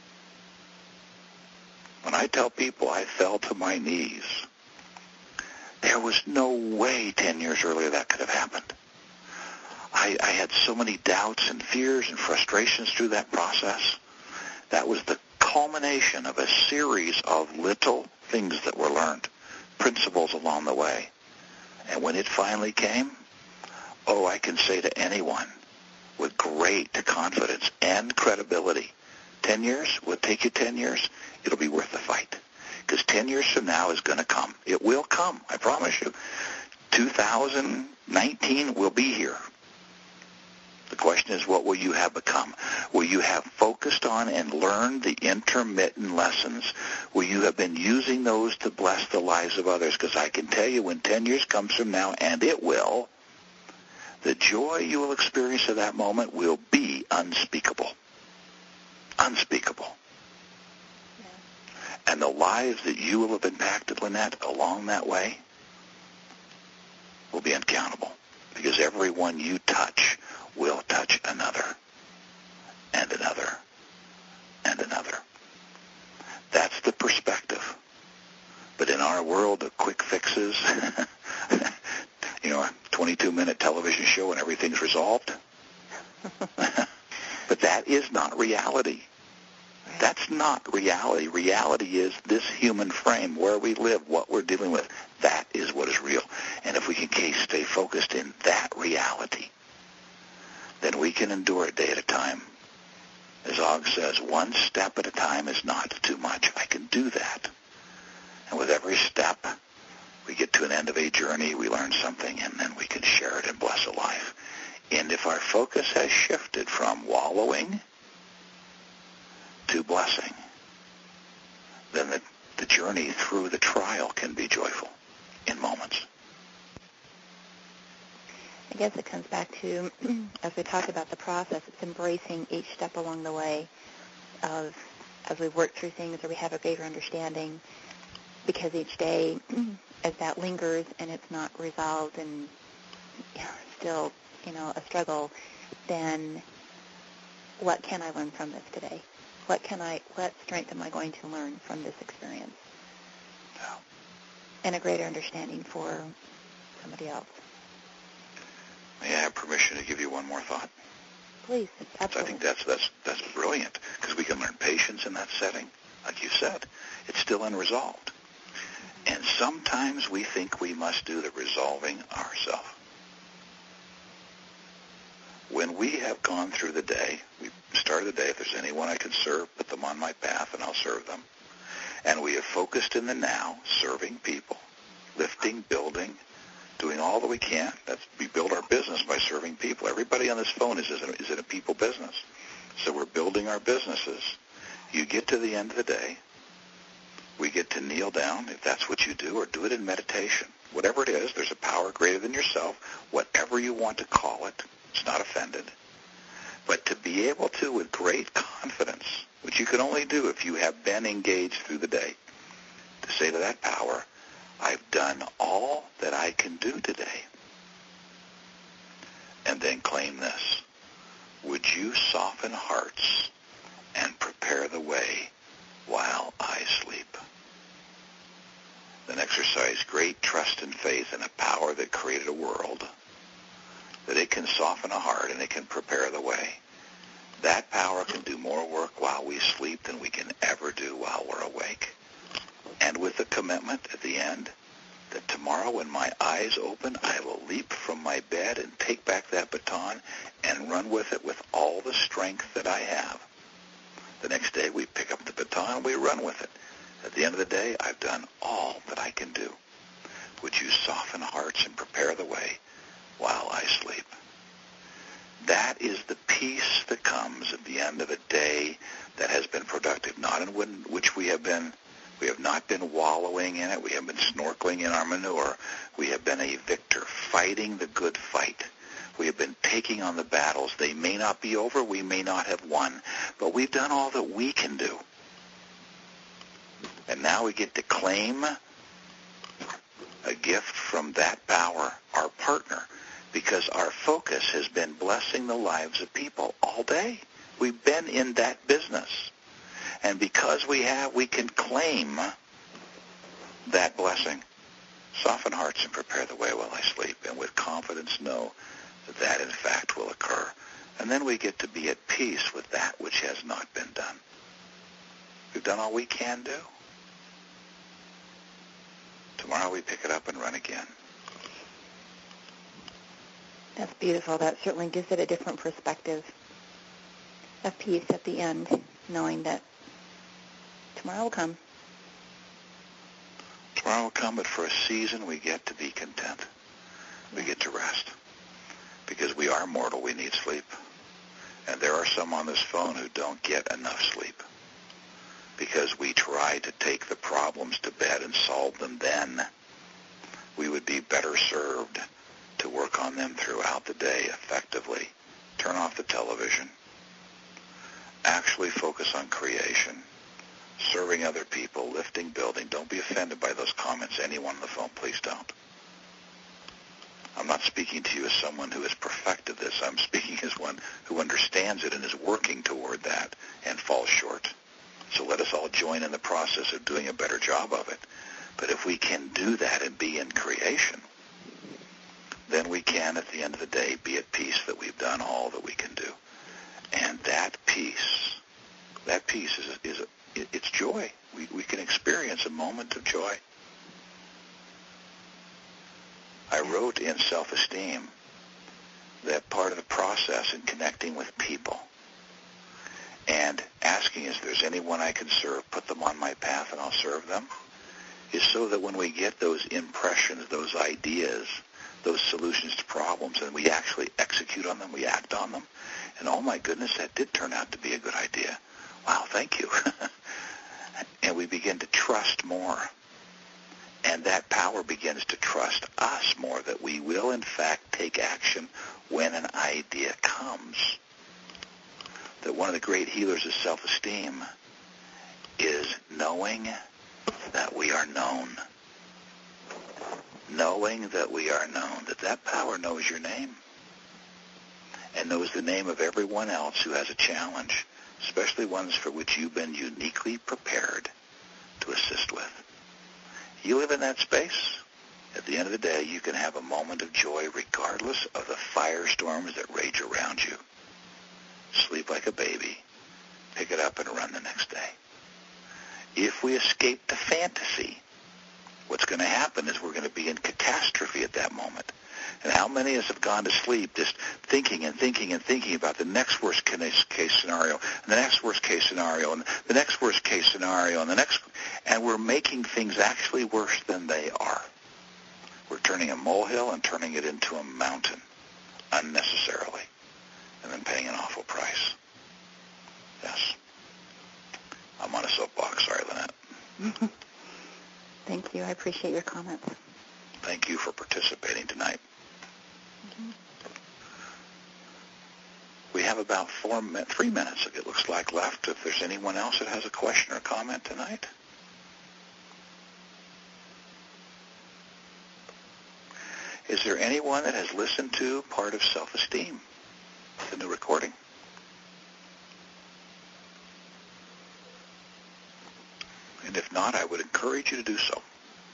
When I tell people I fell to my knees, there was no way 10 years earlier that could have happened. I had so many doubts and fears and frustrations through that process. That was the culmination of a series of little things that were learned, principles along the way. And when it finally came, I can say to anyone with great confidence and credibility, 10 years, will it take you 10 years? It'll be worth the fight. Because 10 years from now is going to come. It will come, I promise you. 2019 will be here. The question is, what will you have become? Will you have focused on and learned the intermittent lessons? Will you have been using those to bless the lives of others? Because I can tell you when 10 years comes from now, and it will, the joy you will experience at that moment will be unspeakable. Unspeakable. Yeah. And the lives that you will have impacted, Lynette, along that way will be uncountable. Because everyone you touch will touch another, and another, and another. That's the perspective. But in our world of quick fixes, a 22-minute television show and everything's resolved. But that is not reality. Right. That's not reality. Reality is this human frame, where we live, what we're dealing with. That is what is real. And if we can stay focused in that reality, then we can endure it day at a time. As Og says, one step at a time is not too much. I can do that. And with every step, we get to an end of a journey, we learn something, and then we can share it and bless a life. And if our focus has shifted from wallowing to blessing, then the journey through the trial can be joyful in moments. I guess it comes back to, as we talk about the process, it's embracing each step along the way of, as we work through things or we have a greater understanding, because each day, as that lingers and it's not resolved and still, a struggle, then what can I learn from this today? What strength am I going to learn from this experience? Yeah. And a greater understanding for somebody else. May I have permission to give you one more thought? Please, absolutely. I think that's brilliant, because we can learn patience in that setting. Like you said, it's still unresolved. Mm-hmm. And sometimes we think we must do the resolving ourselves. When we have gone through the day, we started the day, if there's anyone I can serve, put them on my path and I'll serve them. And we have focused in the now, serving people, lifting, building, doing all that we can. We build our business by serving people. Everybody on this phone is in a people business. So we're building our businesses. You get to the end of the day, we get to kneel down, if that's what you do, or do it in meditation. Whatever it is, there's a power greater than yourself, whatever you want to call it. It's not offended. But to be able to, with great confidence, which you can only do if you have been engaged through the day, to say to that power, I've done all that I can do today. And then claim this. Would you soften hearts and prepare the way while I sleep? Then exercise great trust and faith in a power that created a world, that it can soften a heart and it can prepare the way. That power can do more work while we sleep than we can ever do while we're awake. And with the commitment at the end that tomorrow when my eyes open, I will leap from my bed and take back that baton and run with it with all the strength that I have. The next day we pick up the baton and we run with it. At the end of the day, I've done all that I can do. would you soften hearts and prepare the way while I sleep. That is the peace that comes at the end of a day that has been productive, not in which we have not been wallowing in it. We have been snorkeling in our manure. We have been a victor, fighting the good fight. We have been taking on the battles. They may not be over. We may not have won, but we've done all that we can do. And now we get to claim a gift from that power, our partner, because our focus has been blessing the lives of people all day. We've been in that business. And because we can claim that blessing. Soften hearts and prepare the way while I sleep, and with confidence know that that in fact will occur. And then we get to be at peace with that which has not been done. We've done all we can do. Tomorrow we pick it up and run again. That's beautiful. That certainly gives it a different perspective of peace at the end, knowing that tomorrow will come. Tomorrow will come, but for a season we get to be content. We get to rest. Because we are mortal, we need sleep. And there are some on this phone who don't get enough sleep. Because we try to take the problems to bed and solve them then. We would be better served to work on them throughout the day effectively. Turn off the television. Actually focus on creation. Serving other people, lifting, building. Don't be offended by those comments. Anyone on the phone, please don't. I'm not speaking to you as someone who has perfected this. I'm speaking as one who understands it and is working toward that and falls short. So let us all join in the process of doing a better job of it. But if we can do that and be in creation, then we can, at the end of the day, be at peace that we've done all that we can do. And that peace is it's joy. We can experience a moment of joy. I wrote in Self-Esteem that part of the process in connecting with people and asking if there's anyone I can serve, put them on my path and I'll serve them, is so that when we get those impressions, those ideas, those solutions to problems, and we actually execute on them, we act on them, and oh my goodness, that did turn out to be a good idea. Wow, thank you. And we begin to trust more. And that power begins to trust us more, that we will, in fact, take action when an idea comes. That one of the great healers of self-esteem is knowing that we are known. Knowing that we are known, that power knows your name and knows the name of everyone else who has a challenge, especially ones for which you've been uniquely prepared to assist with. You live in that space. At the end of the day, you can have a moment of joy regardless of the firestorms that rage around you. Sleep like a baby. Pick it up and run the next day. If we escape the fantasy, what's going to happen is we're going to be in catastrophe at that moment. And how many of us have gone to sleep just thinking and thinking and thinking about the next worst case scenario, and the next worst case scenario, and the next worst case scenario, and we're making things actually worse than they are. We're turning a molehill and turning it into a mountain unnecessarily, and then paying an awful price. Yes. I'm on a soapbox. Sorry, Lynette. Thank you. I appreciate your comments. Thank you for participating tonight. Mm-hmm. We have about 3 minutes, it looks like, left. If there's anyone else that has a question or comment tonight. Is there anyone that has listened to part of Self-Esteem, the new recording? And if not, I would encourage you to do so.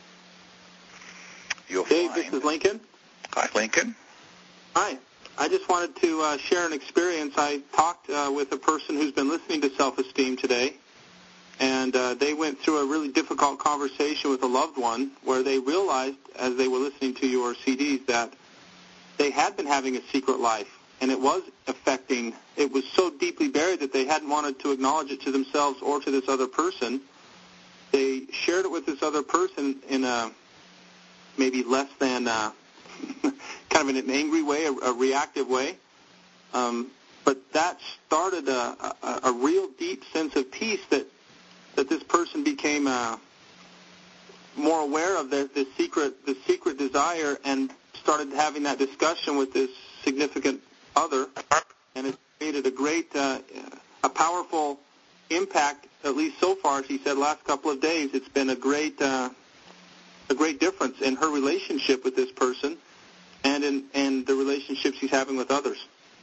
You'll Dave, find... this is Lincoln. Hi, Lincoln. Hi. I just wanted to share an experience. I talked with a person who's been listening to Self-Esteem today, and they went through a really difficult conversation with a loved one where they realized, as they were listening to your CDs, that they had been having a secret life, and it was so deeply buried that they hadn't wanted to acknowledge it to themselves or to this other person. They shared it with this other person in a maybe less than kind of in an angry way, a reactive way. But that started a real deep sense of peace that this person became more aware of the secret desire and started having that discussion with this significant other, and it created a powerful impact. At least so far, she said, last couple of days, it's been a great difference in her relationship with this person, and in the relationship she's having with others.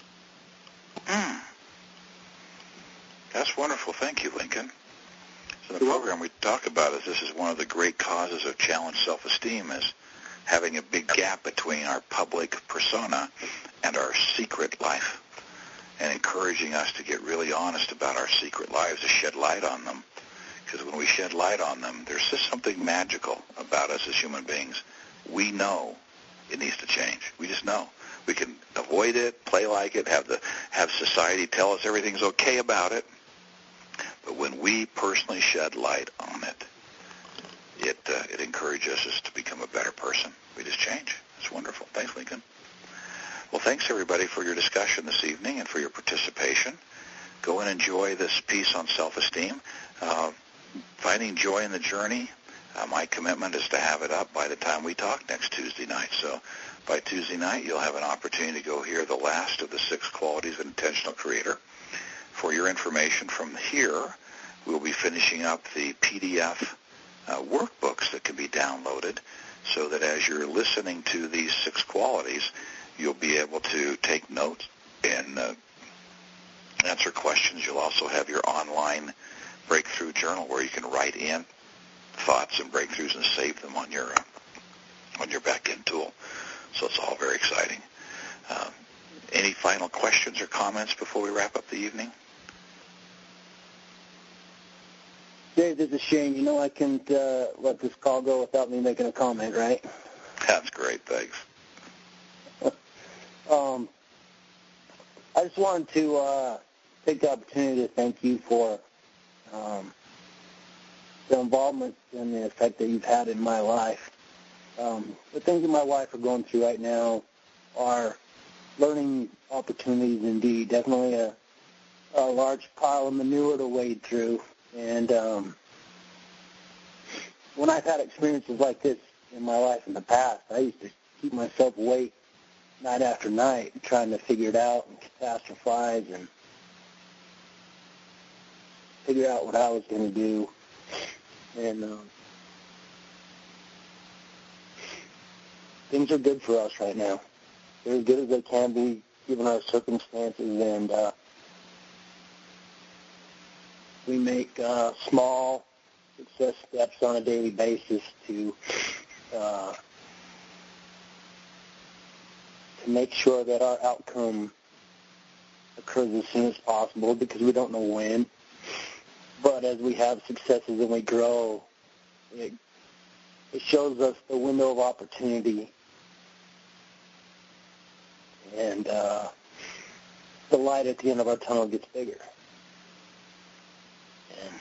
That's wonderful. Thank you, Lincoln. So the program we talk about is this is one of the great causes of challenged self-esteem, is having a big gap between our public persona and our secret life, and encouraging us to get really honest about our secret lives, to shed light on them. Because when we shed light on them, there's just something magical about us as human beings. We know it needs to change. We just know. We can avoid it, play like it, have society tell us everything's okay about it. But when we personally shed light on it, it encourages us to become a better person. We just change. It's wonderful. Thanks, Lincoln. Well, thanks, everybody, for your discussion this evening and for your participation. Go and enjoy this piece on self-esteem. Finding joy in the journey, my commitment is to have it up by the time we talk next Tuesday night. So by Tuesday night, you'll have an opportunity to go hear the last of the 6 qualities of an intentional creator. For your information from here, we'll be finishing up the PDF workbooks that can be downloaded, so that as you're listening to these 6 qualities, you'll be able to take notes and answer questions. You'll also have your online breakthrough journal where you can write in thoughts and breakthroughs and save them on your back-end tool. So it's all very exciting. Any final questions or comments before we wrap up the evening? Dave, this is Shane. You know I can't let this call go without me making a comment, right? That's great. Thanks. I just wanted to take the opportunity to thank you for the involvement and the effect that you've had in my life. The things that my wife are going through right now are learning opportunities indeed. Definitely a large pile of manure to wade through. And when I've had experiences like this in my life in the past, I used to keep myself awake night after night trying to figure it out and catastrophize and figure out what I was going to do. And things are good for us right now. They're as good as they can be given our circumstances, and we make small success steps on a daily basis to make sure that our outcome occurs as soon as possible, because we don't know when. But as we have successes and we grow, it shows us the window of opportunity, and the light at the end of our tunnel gets bigger. And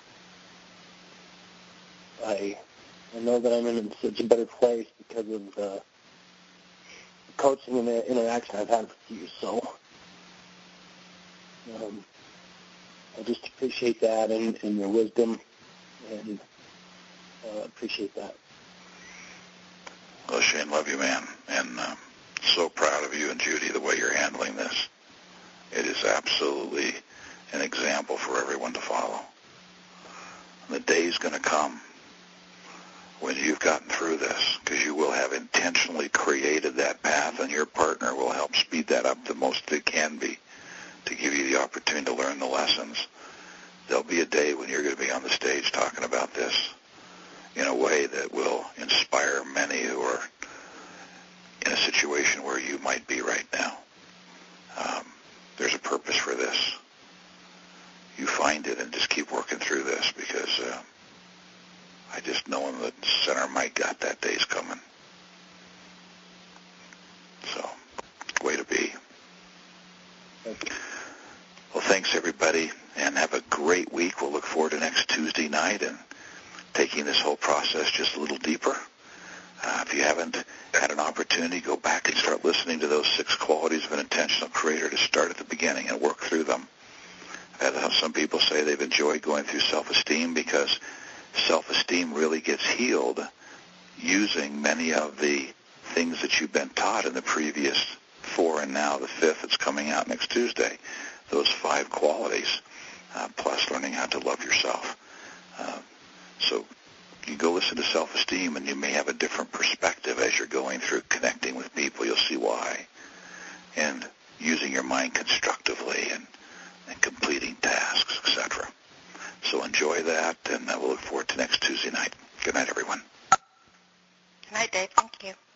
I know that I'm in such a better place because of the coaching and the interaction I've had with you. So I just appreciate that and your wisdom, and appreciate that. Well, Shane, love you, man, and so proud of you and Judy, the way you're handling this. It is absolutely an example for everyone to follow. The day's going to come when you've gotten through this, because you will have intentionally created that path, and your partner will help speed that up the most it can be to give you the opportunity to learn the lessons. There'll be a day when you're going to be on the stage talking about this in a way that will inspire many who are in a situation where you might be right now. There's a purpose for this. You find it and just keep working through this, because I just know that Senator Mike got that day's coming. So, way to be. Thank you. Well, thanks, everybody, and have a great week. We'll look forward to next Tuesday night and taking this whole process just a little deeper. If you you haven't had an opportunity, go back and start listening to those 6 qualities of an intentional creator to start at the beginning and work through them. I've had some people say they've enjoyed going through self-esteem because self-esteem really gets healed using many of the things that you've been taught in the previous 4 and now the 5th that's coming out next Tuesday, those 5 qualities, plus learning how to love yourself. So you go listen to self-esteem, and you may have a different perspective as you're going through connecting with people. You'll see why. And using your mind constructively and completing tasks, etc. So enjoy that, and we'll look forward to next Tuesday night. Good night, everyone. Good night, Dave. Thank you.